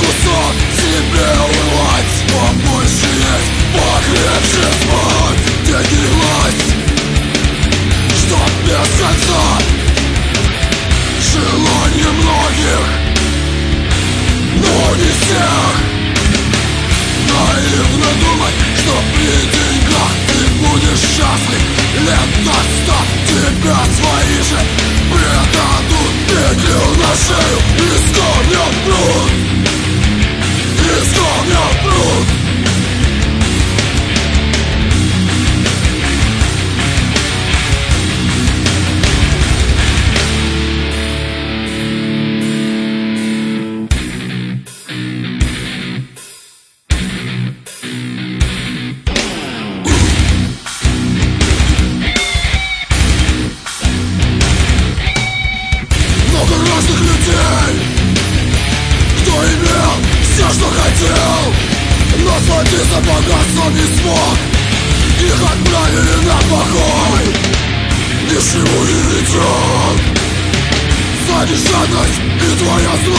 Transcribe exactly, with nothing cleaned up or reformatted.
кусок себе урвать. Побольше есть, покрепче спать. Деньги и власть, чтоб без конца. Желание многих, но не всех. Наивно думать, что при деньгах ты будешь счастлив. Лет на сто тебя свои же предадут. Петлю на шею и скормят пруд, и скормят пруд. Насладиться богатством не смог. Их отправили на покой. Ничего не ведет. За жадность и твоя злость.